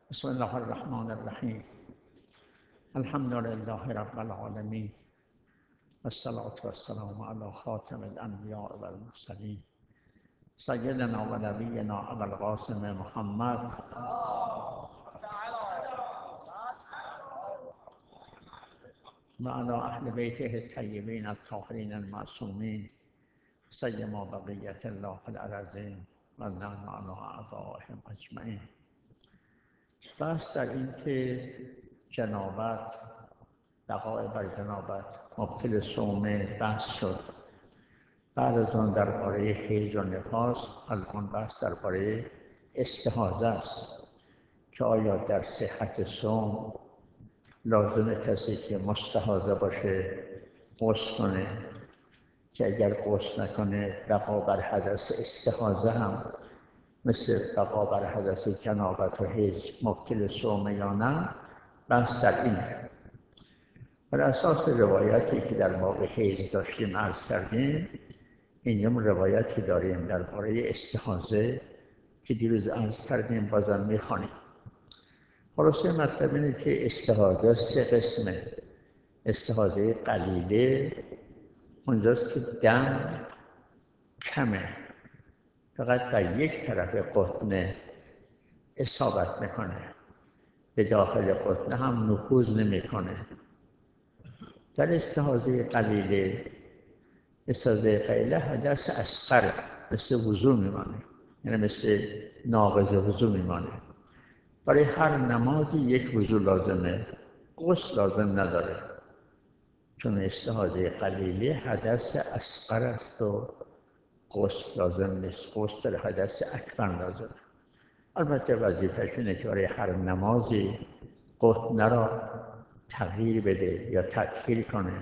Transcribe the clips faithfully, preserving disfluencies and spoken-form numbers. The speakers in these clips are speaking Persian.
بسم الله الرحمن الرحیم. الحمد لله رب العالمین والصلاة والسلام علی خاتم الانبیاء والمرسلین سیدنا و نبینا ابی القاسم محمد و علی اهل بیته الطیبین الطاهرین المعصومین سیما بقیة الله فی الارضین و نحن علی اعدائهم اجمعین. بحث در این که جنابت، بقای بر جنابت، مبطل صوم بحث شد. بعد از آن درباره حیض و نفاس، الان بحث درباره استحاضه است که آیا در صحت صوم لازم کسی که مستحاضه باشه غسل کنه، که اگر غسل نکنه بقا بر حدث استحاضه هم مثل بقا بر حدث جنابت و حیض مبطل صوم یا نه. بحث در اینه. بر اساس روایتی که در باب حیض داشتیم عرض کردیم، اینجا روایتی داریم درباره استحاضه که دیروز عرض کردیم، بازم میخوانیم. خلاصه مطلب اینه که استحاضه سه قسمه. استحاضه قلیله اونجاست که دم کمه، فقط در یک طرف قطنه اصابت میکنه، به داخل قطنه هم نفوذ نمیکنه. در استحاضه قلیله، استحاضه قلیله حدث اصغر مثل وضو میمانه، یعنی مثل ناقض وضو میمانه. برای هر نمازی یک وضو لازمه، غسل لازم نداره، چون استحاضه قلیله حدث اصغر است و غسل لازم نیست. غسل در حدث اکبر لازمه. البته وظیفه‌ش اینه که برای هر نمازی قطنه را تغییر بده یا تطهیر کنه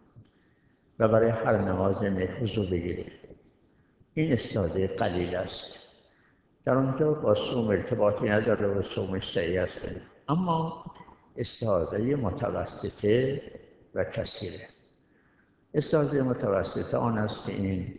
و برای هر نماز وضو بگیره. این استحاضه قلیل است. در اونجا با صوم ارتباطی نداره و صومش صحیح است. اما استحاضه متوسطه و کثیره. استحاضه متوسطه آن است که این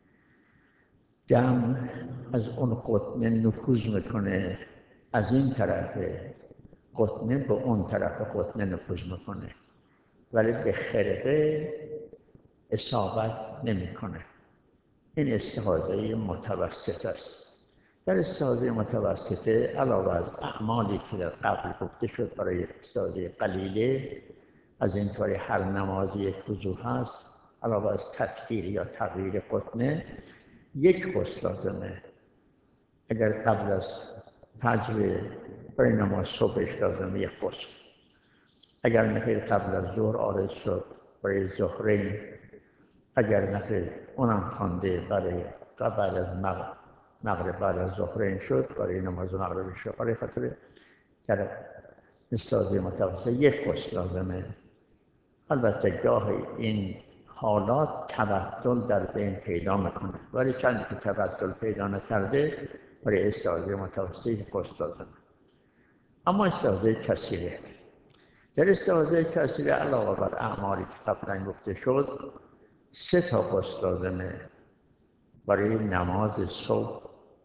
دم از اون قطنه نفوذ میکنه، از این طرف قطنه به اون طرف قطنه نفوذ میکنه، ولی به خرقه اصابت نمیکنه. این استحاضه متوسط است. در استحاضه متوسطه علاوه از اعمالی که در قبل گفته شد برای استحاضه قلیله، از این طور هر نمازی یک وضو هست، علاوه از تطهیر یا تغییر قطنه یک غسل لازمه. اگر قبل از فجر برای نماز صبحش لازمه یک غسل. اگر نخیر قبل از ظهر عارض شد برای ظهرین، اگر نخیر اونم خوانده برای بعد از مغرب مغرب بعد از ظهرین شد برای نماز مغرب شد، برای خاطر در استحاضه متوسط یک غسل لازمه. البته گاهی این حالات تبدل در بین پیدا میکنه، ولی چند که تبدل پیدا نکرده برای استحاضه متوسط غسل لازمه. اما استحاضه کثیره، در استحاضه کثیره علاوه بر اعمالی که قبلا گفته شد سه تا غسل لازمه. برای نماز صبح،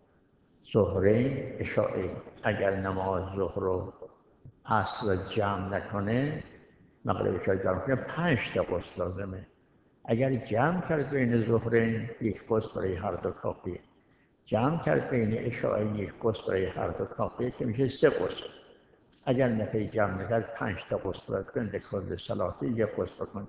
ظهرین، عشاءین. اگر نماز ظهر و عصر را جمع نکنه، مغرب عشاء جمع کنه، پنج تا غسل لازمه. اگر جمع کرد بین ظهرین، یک غسل برای هر دو کافیه. جمع کرد بین عشاءین، یک غسل برای هر دو کافیه، که میشه سه غسل. اگر نخیر جمع نکرد، پنج تا غسل باید کنه، در کل صلاتی یک غسل بکنه.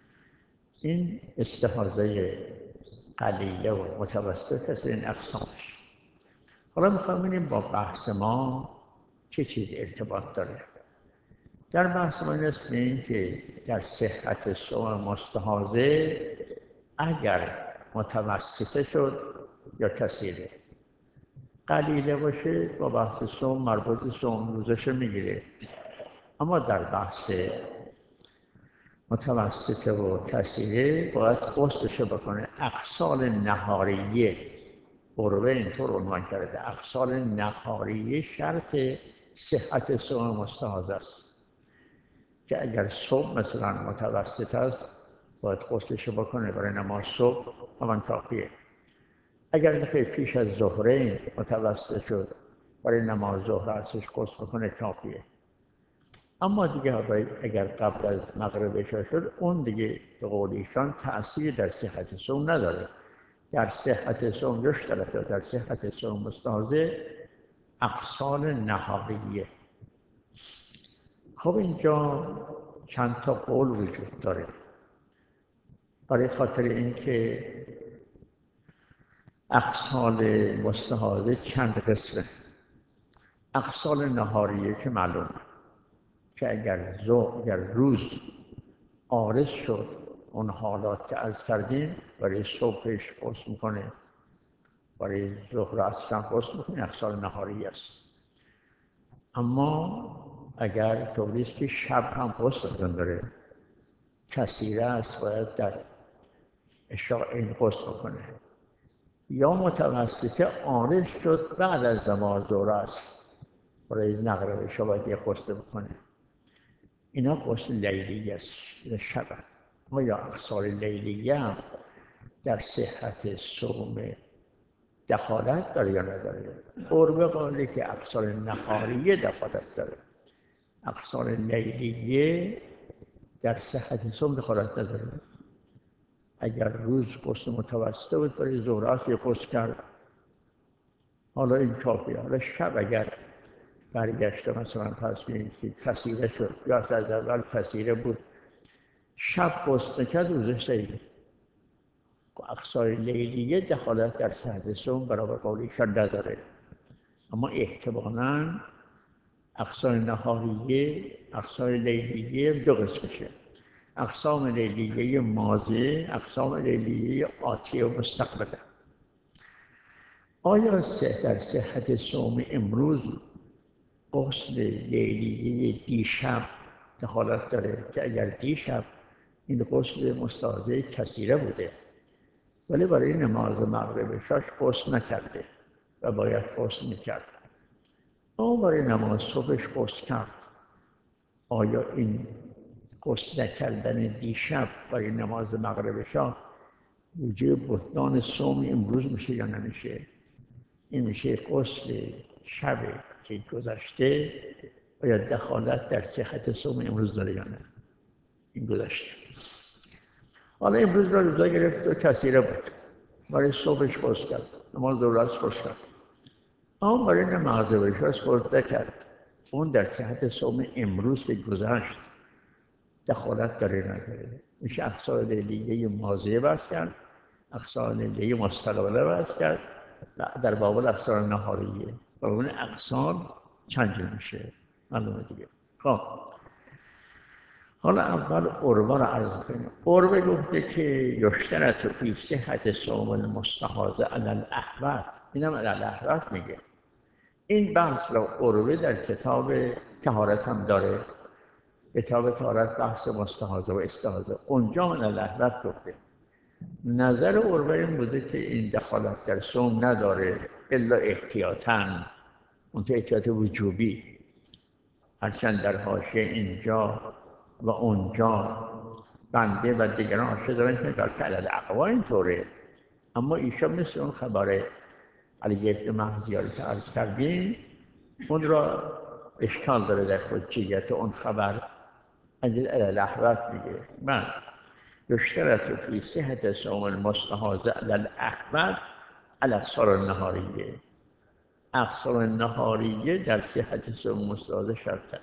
این استحاضه قلیله و متوسط است، این اقسامش. حالا میخوام ببینیم با بحث ما چه چیز ارتباط داره. در بحث ما این است این که در صحت صوم مستحاضه اگر متوسطه شد یا کثیره. قلیله باشه با بحث صوم مربوط صوم روزش میگیره. اما در بحث متوسطه و کثیره باید غسلش بکنه. اغسال نهاریه، قربه اینطور عنوان کرده، اغسال نهاریه شرط صحت صوم مستحاضه است، که اگر صبح مثلا متوسط است باید غسلش بکنه برای نماز صبح، همان کافیه. اگر نخیر پیش از ظهرین متوسط شد برای نماز ظهر ازش غسل بکنه کافیه. اما دیگه اگر قبل از مغرب عشا شد، اون دیگه به قول ایشان تأثیر در صحت صوم نداره. در صحت صوم یشترط در صحت صوم مستحاضه اغسال نهاریه. خب اینجا چند تا قول وجود داره، برای خاطر اینکه اغسال مستحاضه چند قسمه. اغسال نهاریه که معلومه که اگر ظهر اگر روز عارض شد، اون حالات که از کردیم، برای صبحش غسل میکنه، برای ظهر و عصر هم غسل میکنه، اغسال نهاریه است. اما اگر طوری است که شب هم غسل لازم داره، کثیره است، باید در عشاء این غسل کنه، یا متوسطه عارض شد بعد از نماز ظهر است، برای مغرب عشاء باید یک غسل بکنه. اینا غسل لیلی است، شب. اما یا اغسال لیلیه هم در صحت صوم دخالت داره یا نداره؟ قربه قوله که اغسال نهاریه دخالت داره، اغسال لیلیه در صحت صوم دخالت نداره. اگر روز غسل متوسطه بود، برای ظهر عصر غسل کرد، حالا این کافیه. حالا شب اگر برگشته، مثلا پس بینید که کثیره شد یا از اول کثیره بود، شب غسل نکرد، روزش صحیحه. اغسال لیلیه دخالت در صحت صوم برابر قول ایشان نداره. اما احتمالاً اغسال نهاریه، اغسال لیلیه دو قسمشه: اقسام لیلیه ماضی، اقسام لیلیه آتی و مستقبله. آیا در صحت صوم امروز غسل لیلیه دیشب دخالت داره؟ که اگر دیشب این غسل مستحاضه کثیره بوده ولی برای نماز مغرب شاش غسل نکرده و باید غسل میکرد، اما برای نماز صبحش غسل کرد، آیا این غسل نکردن دیشب برای نماز مغرب شاه موجب بطلان صوم امروز میشه یا نمیشه؟ این میشه غسل شب که گذشته آیا دخالت در صحت صوم امروز داره یا نه؟ این گذشته. حالا امروز را روزا گرفت و کثیره بود، برای صبحش غسل کرد، نماز ظهر غسل کرد، اما برای نماز مغرب غسل نکرد. اون در صحت صوم امروز که گذشت دخالت داره نداره؟ میشه اقسال لیلیه ماضیه بحث کرد، اقسال لیلیه مستقبله بحث کرد، در باب اقسال نهاریه. و اون اقسال چند جور میشه معلومه دیگه. خب حالا اول عروه رو عرض کنیم. عروه گفته که یشترط فی صحت صوم المستحاضه علی الاحوط. اینم علی الاحوط میگه. این بحث رو عروه در کتاب طهارت هم داره، کتاب طهارت بحث مستحاضه و استحاضه، اونجا من الاحوط گفته. نظر عروه این بوده که این دخالت در صوم نداره الا احتیاطاً، اون احتیاط وجوبی، هرچند در حاشیه اینجا و اونجا بنده و دیگران حاشیه دارن که که علی الاقوا اینطوره، اما ایشان مثل اون خبر علی بن مهزیاری که عرض کردیم اون را اشکال داره در حجیت اون خبر. علی الاحوط میگه من یشترط فی صحت صوم المستحاضه علی الاحوط علی اقسال النهاریه. اقسال النهاریه در صحت صوم مستحاضه شرطه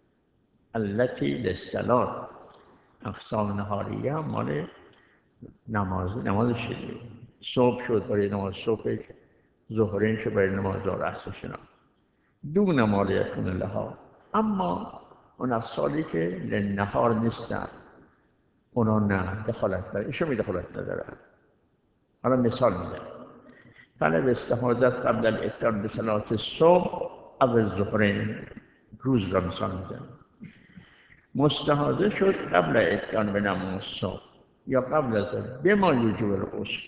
التي للصلاة. اقسام نهاریه هم مال نماز نماز شده، صبح شد برای نماز صبح، ظهرین شد برای نماز ظهر، عصر شد دون مال یکون لها. اما اون اقسالی که للنهار نیستن اونا نه دخالت داره، ایشون می دخالت نداره. حالا مثال میزنم: طلب استحاضت قبل الافطار به صلاة الصبح او الظهرین. روز را مثال میزنم. مستحاضه شد قبل اتیان به نماز صبح یا قبل از ظهر بما یوجب الغسل.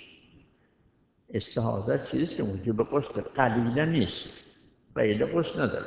استحاضه چیزی که موجب غسل قلیله نیست، قلیله غسل نداره،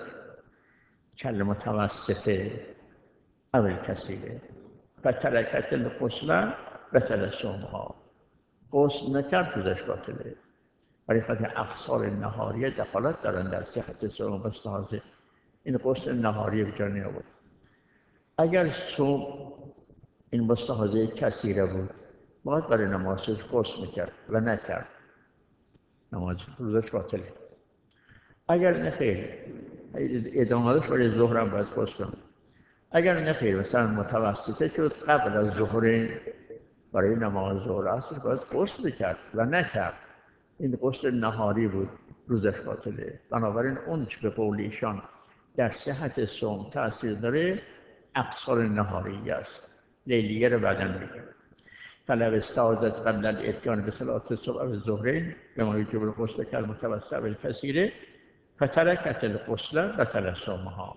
کل متوسطه اول کثیره. فترکت الغسل بطل صومها، غسل نکرد روزش باطله. برای خاطر افسار نهاری دخالت دارن در صحت صوم و استحاضه. این غسل نهاری به جا نیاورد. اگر صوم این مستحاضه کثیره بود باید برای نمازش غسل میکرد و نکرد، نماز روزش باطله. اگر نخیر ادامهش برای ظهر هم باید غسل کنه. اگر نخیر مثلا متوسطه شد قبل از ظهر برای نماز ظهر اصل باید غسل میکرد و نکرد، این غسل نهاری بود، روزش باطله. بنابراین اون چه به قول ایشان در صحت صوم تأثیر داره افسار نهاری است. لیلیه رو بعداً میگه فلو استعاذت قبل الاتیان به صلاة الصبح و الظهرین به ما یجب الغسل کالمتوسط و الکثیر فترکت الغسل بطل صومها.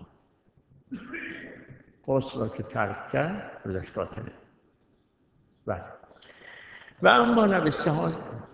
غسل را که ترک کرد روزش باطله. بله. و اما نوستهان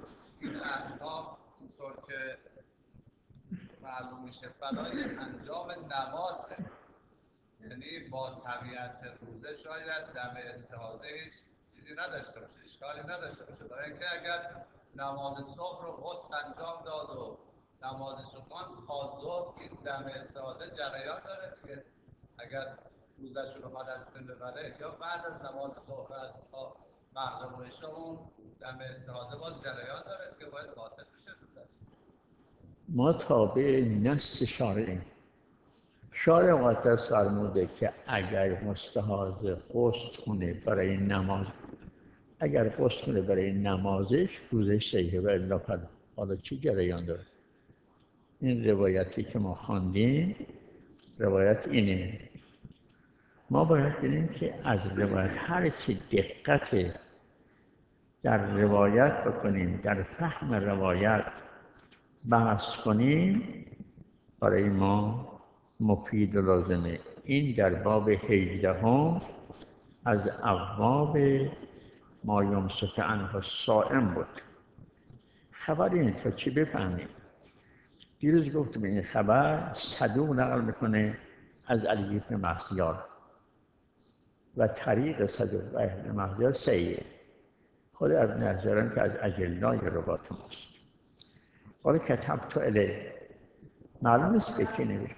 اینطور که معلوم میشه برای انجام نمازه، یعنی با طبیعت روزه شاید دم استحاضه هیچ چیزی نداشته باشه، اشکالی نداشته باشه، برای اینکه اگر نماز صبح رو غسل انجام داد و نمازش رو خواند تا ظهر این دم استحاضه جریان داره دیگه. اگر روزش رو بخواد از بین ببره یا بعد از نماز صبح است تا مغرب و عشا اون دم استحاضه باز جریان داره دیگه، باید باطل بشه روزش. ما تابع نص شارعیم. شارع مقدس فرموده که اگر مستحاضه غسل کنه برای نماز، اگر غسل کنه برای نمازش روزش صحیحه و الا فلا. حالا چی جریان داره؟ این روایتی که ما خواندیم روایت اینه. ما باید ببینیم که از روایت هر چی دقت در روایت بکنیم، در فهم روایت بحث کنیم، برای ما مفید و لازمه. این در باب هجده هم از ابواب ما یمسک عنه الصائم بود. خبر اینه تا چی بفهمیم. دیروز گفتم این خبر صدوق نقل میکنه از علی بن مهزیار و طریق صدوق و ابن مهزیار صحیحه. خود ابن مهزیار که از اجلای روات ماست. قال کتبت الیه، معلوم نیست به کی نوشت.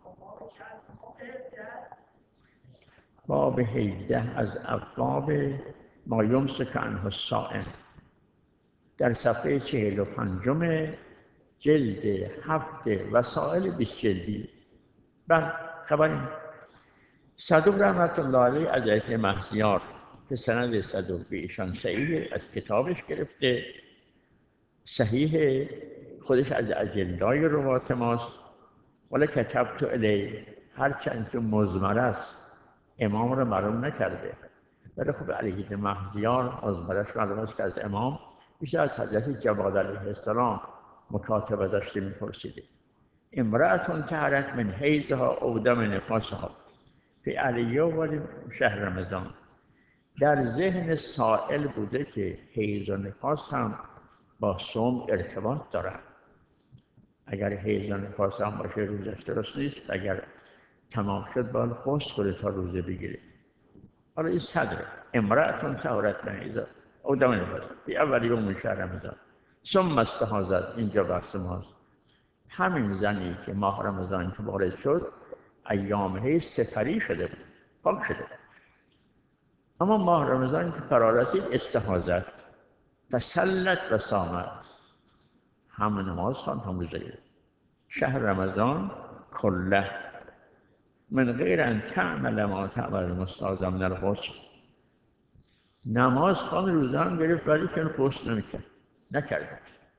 باب هجده از ابواب ما یمسک عنه الصائم در صفحه چهل و پنجم جلد هفت وسائل بیست جلدی. بله خبریم صدوق رحمت الله علیه از ابن مهزیار که سند صدوق به ایشان صحیح از کتابش گرفته، صحیح خودش از اجلای روات ماست. ولی کتبت الیه هرچند که مضمر است امام رو معلوم نکرده، ولی خب علی بن مهزیار مضمرش معلوم است که از امام بیشتر از حضرت جواد علیه السلام مکاتبه داشته میپرسیده. امرأة طهرت من حیضها او دم نفاسها فی علیه ولی شهر رمضان. در ذهن سائل بوده که حیض و نفاس هم با صوم ارتباط دارد. اگر حیض و نفاس هم باشه روزش درست نیست، اگر تمام شد باید غسل کنه تا روزه بگیره. حالا این صدره امرأة طهرت من حیضها او دم نفاسها فی اول یوم شهر رمضان ثم استحاضت. اینجا بحث ماست. همین زنی که ماه رمضان که وارد شد ایام حیض سپری شده بود، پاک شده بود، اما ماه رمضان که فرا رسید استحاضت فصلت و صامت، هم نماز خواند هم روزه گرفت. شهر رمضان کله من غیر ان تعمل ما تعمل المستحاضة من الغسل. نماز خواند روزه هم گرفت ولی که غسل نمیکرد، نکرد.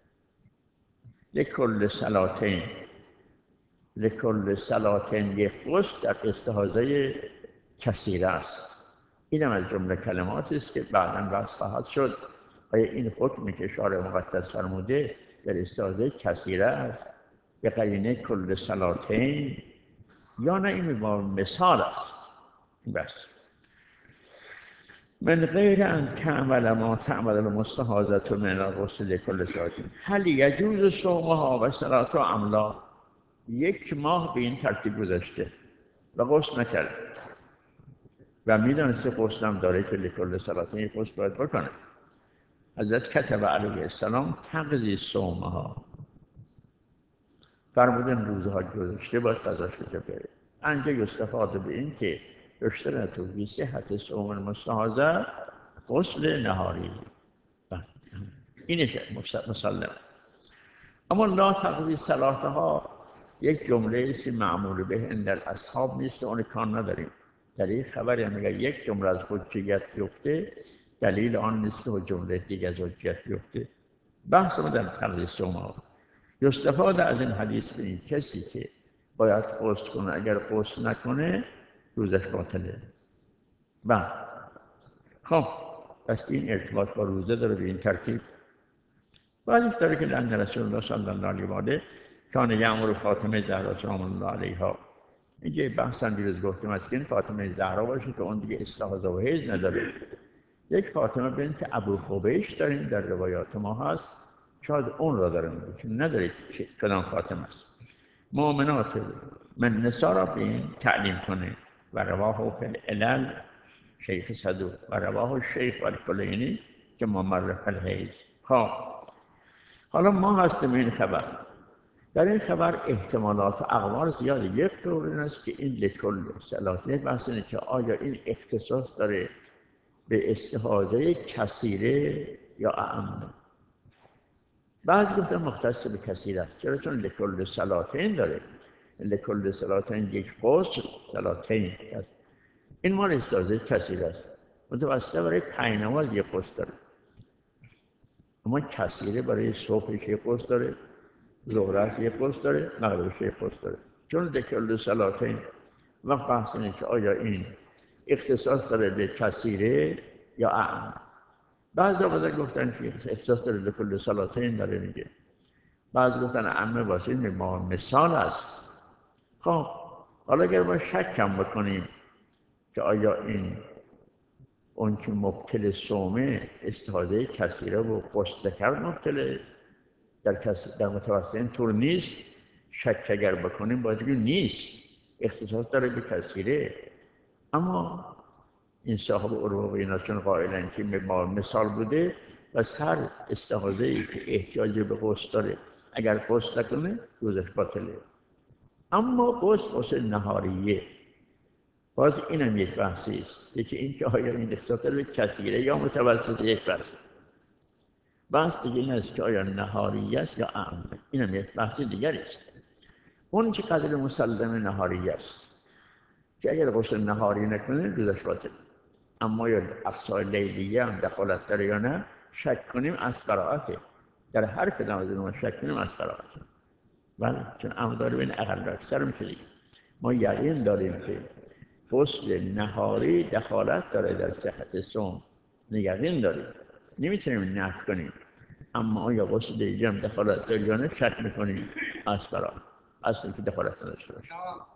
لکل صلاتین لکل صلاتین یک غسل در استحاضه کثیره است. این هم از جمله کلماتی است که بعداً بحث خواهد شد. آیا این حکمی که شارع مقدس فرموده در استحاضه کثیره است به قرینه کل صلاتین یا نه این با مثال است. بس من غیر ان تعمل ما تعمل المستحاضة من الغسل لكل صلاتین هل یجوز صومها و صلاتها ام لا. یک ماه به این ترتیب گذشته و غسل نکرد و میدانسته غسل هم داره که لکل صلاتین یک غسل باید بکنه. حضرت کتب علیه السلام تقضی صومها، فرمودن روزها گذشته باید قضاش رو بره. انجا یستفاده به این که اشترطوا فی صحت صوم المستحاضه غسل نهاری. اینه مسلم. اما لا تقضی صلاتها یک جمله است معمول به عند الاصحاب نیست و اون کار نداریم. در این خبری هم اگر یک جمله از حجیت بیفته دلیل آن نیست که جمله دیگه از حجیت بیفته. بحث ما در تقضی صوم یستفاده از این حدیث به این کسی که باید غسل کنه اگر غسل نکنه روزش باطله. بله خب پس این ارتباط با روزه داره به این ترتیب. بعدش داره که لأن رسول الله صلی الله علیه و آله کان یأمر فاطمه زهرا سلام الله علیها. اینجا بحثا دیروز گفتیم از که این فاطمه زهرا باشه که اون دیگه استحاضه و حیض نداره. یک فاطمه بنت ابو حبیش داریم در روایات ما هست، شاید اون را داره میگه چون نداره کدام فاطمه است. مؤمنات من نسا را به این تعلیم کنه و رواه فی العلل شیخ صدوق و رواه شیخ الکلینی که ممر فی الحیض. خب حالا ما هستیم این خبر. در این خبر احتمالات و اقوال زیاده. یک طور این است که این لکل صلاته بحث اینه که آیا این اختصاص داره به استحاضه کثیره یا اعمه. بعضی گفتن مختص به کثیره است. چرا؟ چون لکل صلاتین داره. لکل صلاتین یک غسل صلاتین است. این مال استحاضه کثیره است. متوسطه برای پنج نماز یک غسل داره. اما کثیره برای صبحش یک غسل داره، ظهرش یک غسل داره، مغربش یک غسل داره. چون لکل صلاتین وقت بحث اینه که آیا این اختصاص داره به کثیره یا اعم. بعضی آقا گفتن که اختصاص داره لکل صلاتین داره میگه. بعضی گفتن اعمه واسه این مثال است. خب حالا اگر ما شک کم بکنیم که آیا این اون که مبتل صومه استحاضه کثیره و غسل کرد مبتله در, در متوسط این طور نیست، شک اگر بکنیم باید بگیم نیست، اختصاص داره به کثیره. اما این صاحب عروه و اینا چون قائلن که مثال بوده و هر استحاضه ای که احتیاج به غسل داره اگر غسل نکنه روزش باطله. اما غسل غسل نهاریه باز اینم یک بحثی است. یکی این که آیا این اختصاص داره به کثیره یا متوسط یک بحث. بحث دیگه این است که آیا نهاریه است یا اعم. اینم یک بحث دیگری است. اون که قدر مسلم نهاریه است که اگر غسل نهاری نکنه روزش باطل. اما یا اقصای لیلیه هم دخالت داره یا نه شک کنیم از براعته. در هر کدام از اینها شک کنیم از براعته. بله چون امر داره بین اقل و اکثر میشه دیگه. ما یقین داریم که غسل نهاری دخالت داره در صحت صوم. یقین داریم نمیتونیم نفی کنیم. اما آیا غسل لیلی هم دخالت داره یا نه شک میکنیم از براعته. اصلا که دخالت نداشته باشه.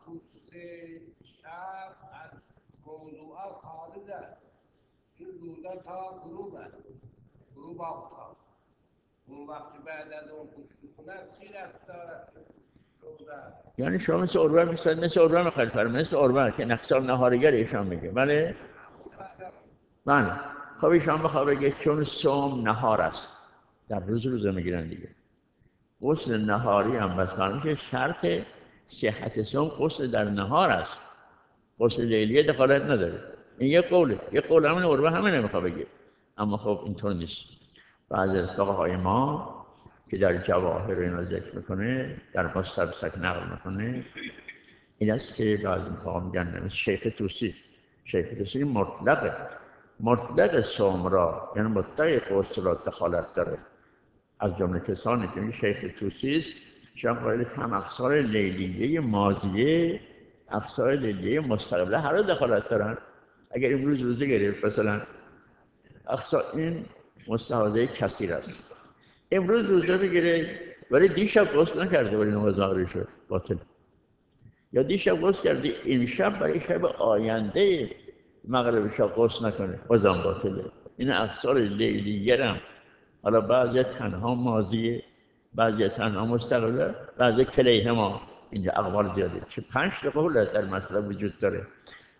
شب از موضوع خارج است. این روزه تا غروب است. غروب آفتاب. اون وقتی بعد از اون خوش کنه چی رفت دارد؟ یعنی شما مثل عروه مثل مثل عروه میخواید فرمایید مثل عروه که نقصار نهارگر ایشان میگه. بله؟ بله. خب ایشان بخواه بگه چون صوم نهار است. در روز روزه میگیرن دیگه. غسل نهاری هم بس فرمایید شرط صحت صوم غسل در نهار است. غسل لیلیه دخالت نداره. این یک قوله. یک قول همین عروه همین نمیخواه بگه. اما خب اینطور نیست. بعضی از فقهای ما که در جواهر اینا ذکر میکنه در مستبسک نقل میکنه این است که بعضی فقها میگن شیخ توسی شیخ توسی مطلقه مطلق صوم را یعنی مطلق غسل را دخالت داره. از جمله کسانی که شیخ توسی است شما قائل هم اقصار لیلیه ماضیه اقصار لیلیه مستقبله هر دخالت دارن. اگر امروز روزه گرفت مثلا اقصار این مستحاضه کثیر است. امروز روزه بگیره ولی دیشب غسل نکرده ولی نماز مغرب شد باطل. یا دیشب غسل کرده این شب برای شب آینده مغرب شب غسل نکنه بازم باطله. این اقصار لیلیه هم حالا بعضی تنها ماضیه بعضی تنها مستقبله بعضی کلیه ما. اینجا اقوال زیاده. چه پنج تا قول در مسئله وجود داره.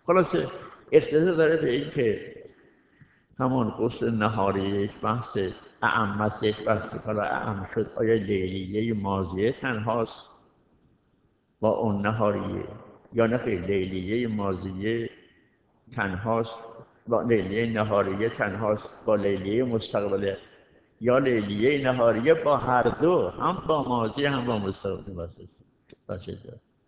خلاصه اختصاص داره به این که همون غسل نهاری یک بحث اعم است یک بحثی حالا اعم شد آیا لیلیه ماضیه تنهاست با اون نهاریه یا نه خیر لیلیه ماضیه تنهاست با لیلیه نهاریه تنهاست با لیلیه مستقبله یا لیلیه نهاریه با هر دو هم با ماضی هم با مستقبل باشه باشه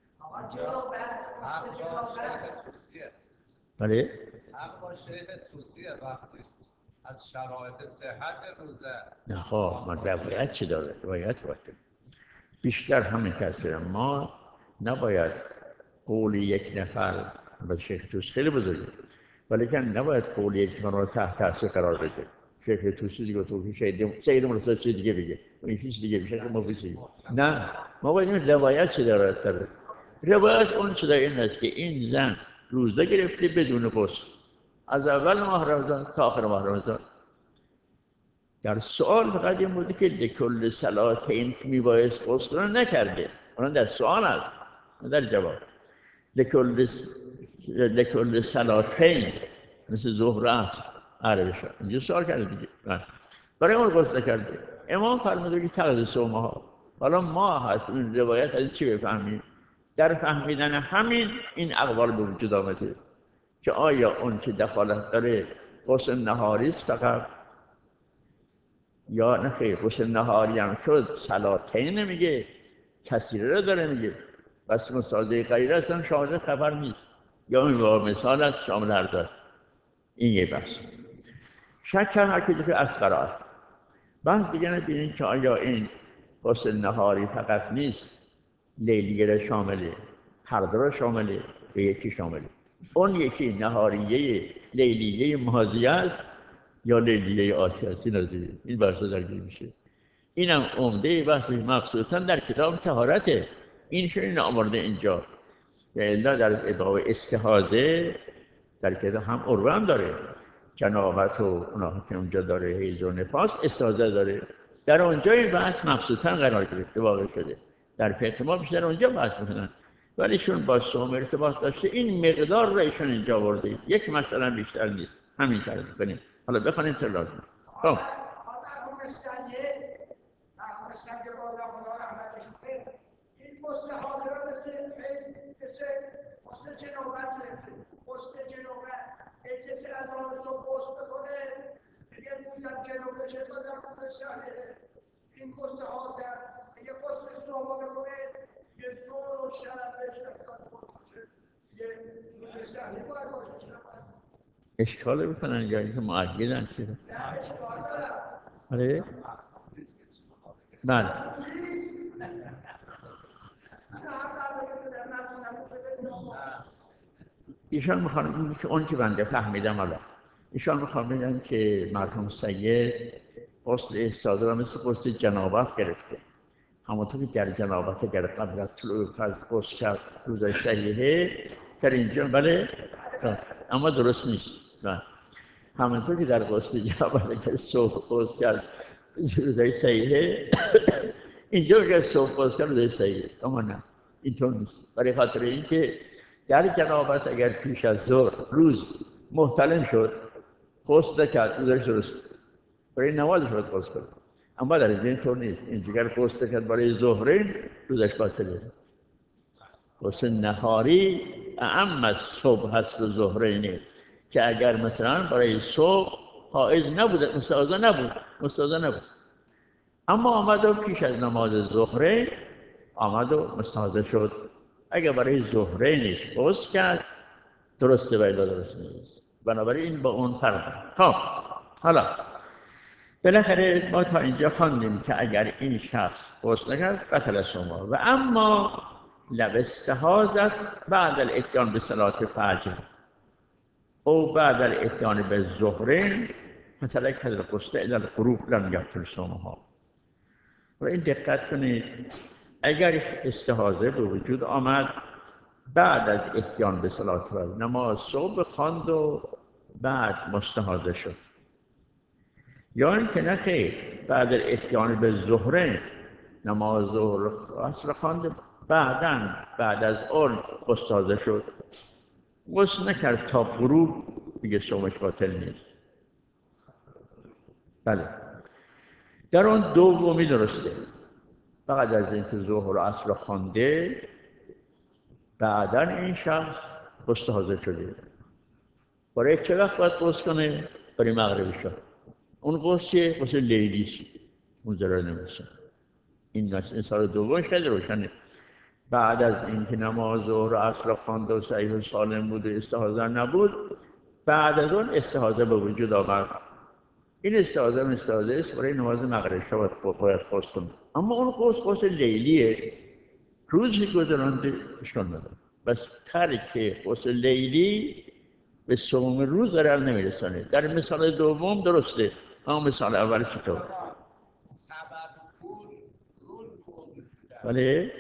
بله حق با شیخ توصیه وقتی از شرایط صحت روزه نه خب من روایت چی داره روایت باید بیشتر همین کسره ما نباید قول یک نفر و شیخ توسی خیلی بزرگه ولی که نباید قول یک نفر رو تحت تاثیر قرار بده شیخ توسی دیگه تو شهید سید مرتضی چیز دیگه بگه این چیز دیگه میشه که مفیدی نه ما باید این روایت چی داره داره روایت اون چیز این است که این زن روزه گرفته بدون غسل از اول ماه رمضان تا آخر ماه رمضان در سوال فقط این بوده که لکل صلاتین میبایست غسل رو نکرده اون در سوال است در جواب لکل لکل صلاتین مثل ظهر عصر عربی شد اینجا سوال کرده دیگه برای اون غسل کرده امام فرموده که تقضی صوم ها حالا ما هست این روایت از چی بفهمیم در فهمیدن همین این اقوال به وجود آمده که آیا اون که دخالت داره غسل نهاری است فقط یا نه خیر غسل نهاری هم شد صلاتین نمیگه کثیره رو داره میگه بس مستازه غیر اصلا شامل خبر نیست یا این با مثال است شامل هر دست این یه بحث شک هم هر کجا که از قرائت بحث دیگه نبینید که آیا این غسل نهاری فقط نیست لیلیه را شامله هر دو را شامله به یکی شامله اون یکی نهاریه لیلیه ماضیه است یا لیلیه آتی است این نظیره این بحث درگیر میشه اینم عمده بحث مخصوصا در کتاب طهارته این شنین آورده اینجا یعنی در ابواب استحاضه در کتاب هم عروه هم داره جنابت و اونا که اونجا داره حیض و نفاس استحاضه داره در اونجا این بحث مخصوصا قرار گرفته واقع شده در فقه ما بیشتر اونجا بحث میکنن ولی چون با صوم ارتباط داشته این مقدار رو ایشون اینجا آورده یک مثلا بیشتر نیست همین کار میکنیم حالا بخونیم تا لازم خب این مثل حاضره مثل مثل مثل جنوبت رسه مثل جنوبت این کسی از آن صبح پست بکنه دیگه بودم جنوبه چه دادم مثل شهره این مثل حاضر دیگه مثل صبح بکنه یه زور و شرم بهش نفتاد باشه یه مثل شهری باید باشه چرا باید اشکاله بکنن یا اینکه معقیدن چیزه نه اشکال دارم آره؟ بله ایشان میخوان که اون که بنده فهمیدم حالا ایشان میخوان بگن که مرحوم سید غسل استحاضه را مثل غسل جنابت گرفته همونطور که در جنابت اگر قبل از طلوع فجر غسل کرد روزای صحیحه در اینجا بله اما درست نیست بله همونطور که در غسل جنابت اگر صبح غسل کرد روزای صحیحه اینجا اگر صبح غسل کرد روزای صحیحه اما نه اینطور نیست برای خاطر اینکه در جنابت اگر پیش از ظهر روز محتلم شد غسل کرد روزش درست برای نمازش باید غسل کنه اما در این طور نیست اینجا اگر غسل کرد برای ظهرین روزش باطله غسل نهاری اعم از صبح هست و ظهرینه که اگر مثلا برای صبح حائض نبود مستحاضه نبود مستحاضه نبود اما آمد و پیش از نماز ظهرین آمد و مستحاضه شد اگر برای ظهرینش غسل کرد درسته و الا درست نیست بنابراین با اون فرق خب حالا بالاخره ما تا اینجا خواندیم که اگر این شخص غسل کرد بطل صومه و اما لو استحاضت بعد الاتیان به صلات فجر او بعد الاتیان به ظهرین مثلا که غسل الی الغروب لم یبطل صومها و این دقت کنید اگر استحاضه به وجود آمد بعد از اتیان به صلات فجر نماز صبح خواند و بعد مستحاضه شد یا اینکه نه خیر بعد از اتیان به ظهرین نماز ظهر عصر خواند بعداً بعد از اون مستحاضه شد غسل نکرد تا غروب دیگه صومش باطل نیست بله در اون دومی درسته. بعد از اینکه ظهر و عصر خوانده بعداً این شخص غسل حاضر شده. برای چه وقت باید غسل کنه؟ برای مغرب شب. اون غسل چیه؟ غسل لیلی است. اون ضرر نمیشه. این مثال دوم خیلی روشنه. بعد از اینکه نماز ظهر و عصر خوانده و صحیح و سالم بود و استحاضه نبود، بعد از اون استحاضه به وجود آمد. این استحاضه هم استحاضه است برای نماز مغرب شب باید غسل کنه. اما اون غسل غسل لیلیه، روزی گذرانده اشکال نداره. بس ترک غسل لیلی به صوم روز ضرر نمیرسانه. در مثال دوم درسته، اما مثال اول چطور؟ بله؟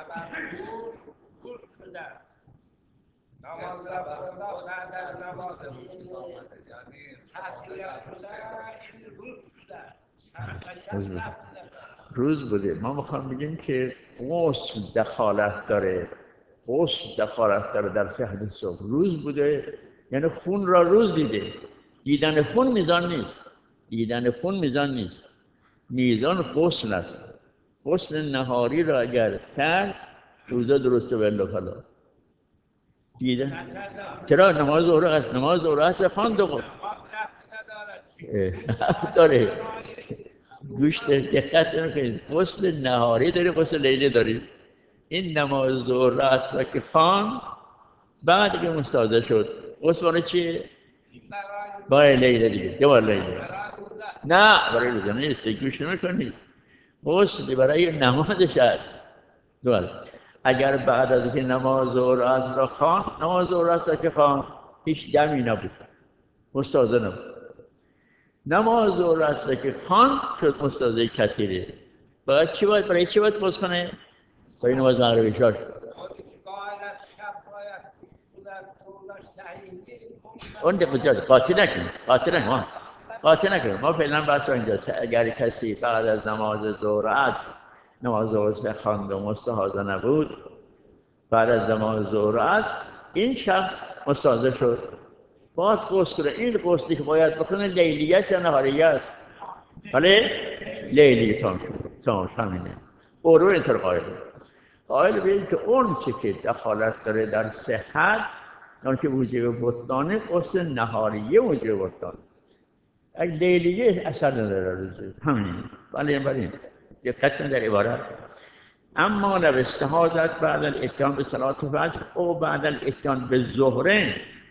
روز بوده. ما میخوام بگیم که غسل دخالت داره، غسل دخالت داره در صحت صبح. روز بوده یعنی خون را روز دیده. دیدن خون میزان نیست، دیدن خون میزان نیست، میزان غسل است. غسل نهاری را اگر کرد روزه درسته ولی فلا. دیدن چرا نماز ظهر است، نماز ظهر است خواند و داره. گوش دقت نکنید، غسل نهاری داری، غسل لیلی داری. این نماز ظهر است را که خواند بعد که مستحاضه شد، غسل برای چیه؟ برای لیلی دیگه. چه برای لیلی؟ نه برای روزه نیست. گوش نمیکنید. غسل برای نمازش است. دوباره اگر بعد از اینکه نماز ظهر است را خواند، نماز ظهر است را که خواند هیچ دمی نبود، مستحاضه نبود. نماز ظهر است را که خواند شد مستحاضه کثیره. باید چی باید برای چی باید غسل کنه؟ برای نماز مغرب عشا. اون دیگه قاطی نکنید، قاطی نکنید، قاطی نکنید. ما فعلا بحث اینجاست. اگر کسی بعد از نماز ظهر است نماز ظهر خواند و مستحاضه نبود، بعد از نماز ظهر است این شخص مستحاضه شد، باید غسل کنه. این غسلی که باید بکنه لیلیه است یا نهاریه است؟ بله لیلی تام تام همینه. او رو اینطور قائل قائل به این که اون چی که دخالت داره در صحت، اون که موجب بطلانه، غسل نهاریه موجب بطلانه. اگه لیلیه اثر نداره روزه همین. بله بله دقت کن در عبارت. اما لو استحاضت بعد الاتیان به صلات فجر او بعد الاتیان به ظهرین،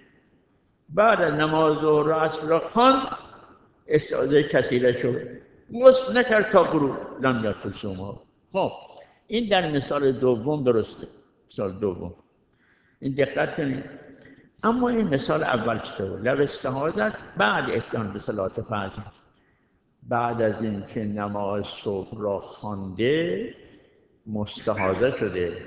بعد از نماز ظهر و عصر را خواند استحاضه کثیره شد، غسل نکرد تا غروب، لم یبطل صومه. خب این در مثال دوم درسته، مثال دوم این دقت کنید. اما این مثال اول چطور؟ لو استحاضت بعد اتیان به صلات فجر، بعد از اینکه نماز صبح را خوانده مستحاضه شده،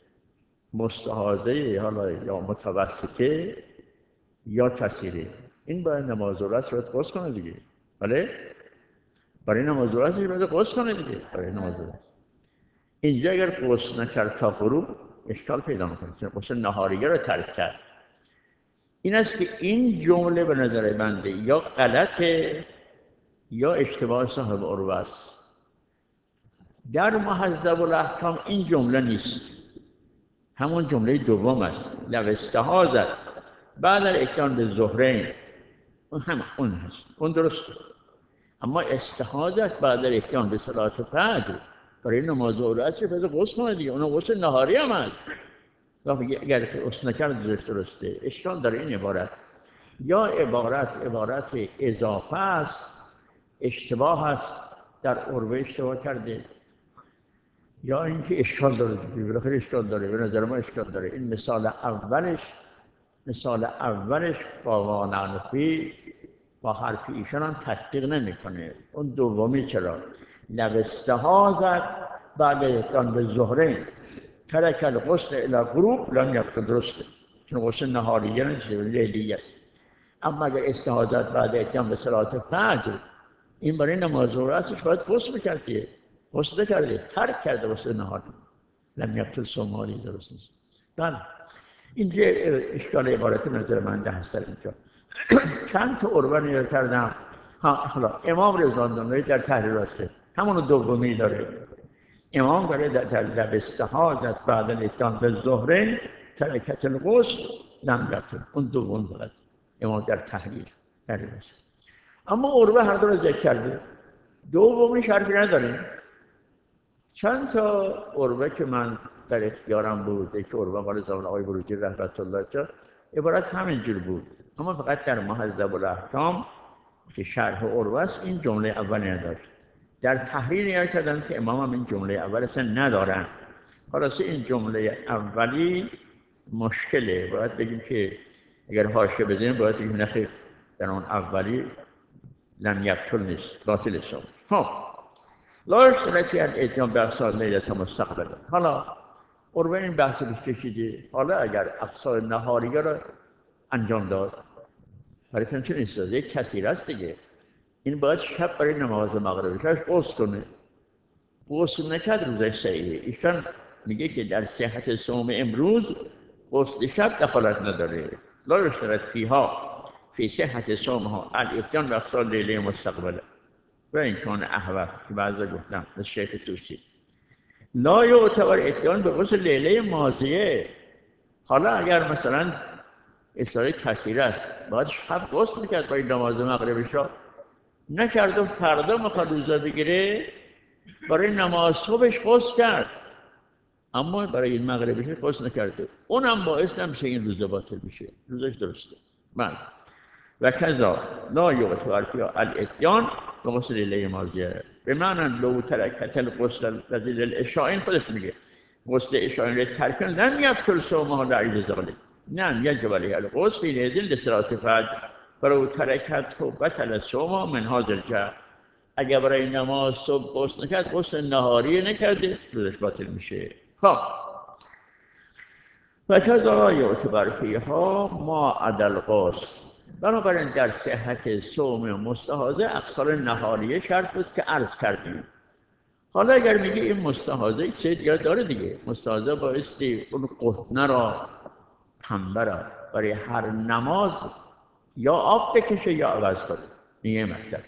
مستحاضه حالا یا متوسطه یا کثیره، این باید نماز ظهر را غسل کنه دیگه. بله برای نماز ظهر باید غسل کنه دیگه. برای نماز ظهر اینجا اگر غسل نکرد تا غروب اشکال پیدا میکنه، غسل نهاریه را ترک کرد. این است که این جمله به نظر بنده یا غلطه یا اشتباه صاحب عروه است. در مهذب الاحکام این جمله نیست، همون جمله دوم است. لو استحاضت بعد الاتیان به ظهرین، اون هم اون هست، اون درسته. اما استحاضت بعد الاتیان به صلات فجر برای نماز ظهر عصر پس غسل کنه دیگه، اون غسل نهاری هم هست. اگر غسل نکرد درسته. اشکال داره این عبارت. یا عبارت عبارت اضافه است، اشتباه است، در عروه اشتباه کرده، یا اینکه اشکال داره دیگه. بالاخره اشکال داره، به نظر ما اشکال داره. این مثال اولش مثال اولش با وانعنفی با حرف ایشان هم تطبیق نمیکنه. اون دومی چرا؟ لو استحاضت بعد اتیان به ظهرین ترک الغسل الی غروب لم یبطل، درسته، چون غسل نهاریه نیست، لیلیه است. اما اگر استحاضت بعد اتیان به صلات فجر، این برای نماز ظهر است باید غسل کرده، غسل کرده، ترک کرده غسل نهار، لم یبطل صومه، درست نیست. بله اینجا اشکال عبارت نظر من ده هست. اینجا چند تا عروه نگاه کردم. ها حالا امام رضوان دانلایی در تحریر راسته همون دومی داره. امام داره در لب استحاضت بعد الاتیان به ظهرین ترکت الغسل لم یبطل. اون دوم فقط امام در تحلیل در مثل. اما عروه هر دو رو ذکر کرده. دومیش حرفی نداریم. چند تا عروه که من در اختیارم بود، که عروه مال زمان آقای بروجی رحمت الله علیه، عبارت همینجور بود، اما فقط در مهذب الاحکام که شرح عروه است این جمله اولی نداشت. در تحریر نگاه کردن که امام هم این جمله اول اصلا ندارن. خلاصه این جمله اولی مشکله. باید بگیم که اگر حاشیه بزنیم باید بگیم نخیر در اون اولی لم یبطل نیست، باطل است. خب لا یشترط فی الاتیان باقصا لیلة مستقبله. حالا عروه این بحث رو کشیده. حالا اگر اقصای نهاریه را انجام داد، برای که چه نیست؟ یک کسی هست دیگه، این باید شب برای نماز مغرب شبش غسل کنه. غسل نکرد روزش صحیحه. ایشان میگه که در صحت صوم امروز غسل شب دخالت نداره. لا یشترط فیها فی صحت صومها الاتیان باقصا لیلة مستقبله و این کان احوط که بعضا گفتم به شیخ توسی لا یعتبر اتیان به غسل لیله ماضیه. حالا اگر مثلا اصلاح کثیر است باید شب غسل میکرد برای نماز مغرب شا نکرد و فردا میخواد روزه بگیره، برای نماز صبحش غسل کرد اما برای این مغربش غسل نکرده، اونم باعث نمیشه این روزه باطل میشه، روزش درسته. من و کذا لا یعتبر فیها الاتیان به غسل لیله ماضیه به معنی لو ترکت الغسل رذیل العشاء. این خودش میگه غسل عشاء را ترک لم یبطل صومها لعیل ذلک. نه یجب علیه الغسل فی نزل لصلاة الفجر فلو ترکته بطل صومها من هذا الجهت. اگر برای نماز صبح غسل نکرد، غسل نهاری نکرده، روزش باطل میشه. خب و کذا لا یعتبر فیها ما عدا الغسل. بنابراین در صحت صوم مستحاضه اقصال نهاریه شرط بود که عرض کردیم. حالا اگر میگه این مستحاضه یک چیز دیگه داره دیگه، مستحاضه بایستی اون قطنه را تنبه را برای هر نماز یا آب بکشه یا عوض کنه. این یه مطلب.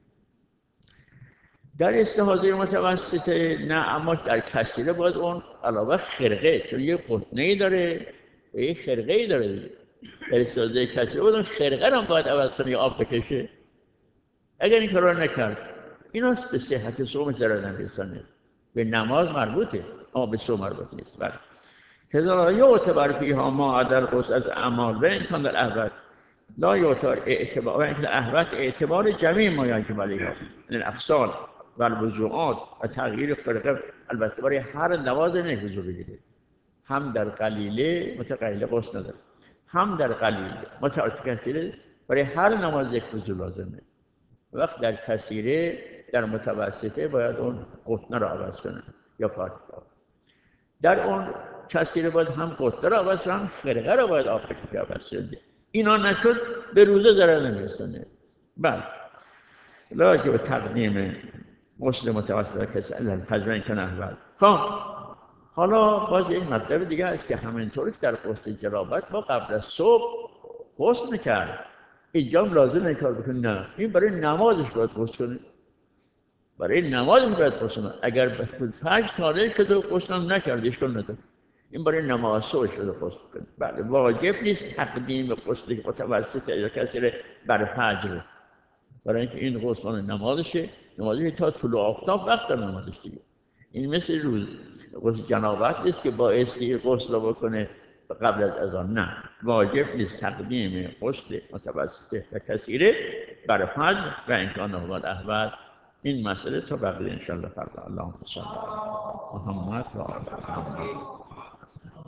در استحاضه متوسطه نه، اما در کثیره باید اون علاوه خرقه، چون یه قطنه‌ای داره و یه خرقه‌ای داره دیگه. در استحاضه کثیره باید اون خرقه را باید عوض کنه یا آب بکشه. اگر این کار نکرد اینا به صحت صوم ضرر نمی‌رسونه، به نماز مربوطه اما به صوم مربوط نیست. بله کذا لا یعتبر فیها ما عدا الغسل از اعمال و این کان در احوط لا یعتبر اعتبار و این کان احوط اعتبار جمیع ما یجب علیها من الافصال و الوضوءات و تغییر خرقه. البته برای هر نماز نمی‌وضو بگیره، هم در قلیله متقلیل غسل نداره، هم در قلیله متعارف برای هر نماز یک وضو لازمه. وقت در کثیره در متوسطه باید اون قطنه را عوض کنه یا پاک. در اون کثیره باید هم قطنه را عوض کنه هم خرقه را باید آب بکشه عوض کنه. اینا نشد به روزه ضرر نمی‌رسونه. بله لا که به تقدیم غسل متوسط کسی الفجر این کن احوال. خب حالا باز یک مطلب دیگه هست که همینطوری در غسل جنابت ما قبل از صبح غسل میکرد، اینجا لازم این کار بکنه؟ نه، این برای نمازش باید غسل کنه، برای نمازش باید غسل کنه. اگر به فجر طالع شد و غسل هم نکرد اشکال نداره، این برای نماز صبح شده غسل کنه. بله واجب نیست تقدیم غسل متوسط یا کسی بر فجر، برای اینکه این غسل نمازشه، نمازش تا طلوع آفتاب وقت نمازش دیگه. این مثل روز غسل جنابت نیست که بایستی غسل بکنه قبل از اذان. نه، واجب نیست تقدیم غسل متوسط و کثیره بر فجر و امکان احوال احوال. این مسئله تا بقیه انشاءالله فردا. اللهم صل علی محمد و آل محمد.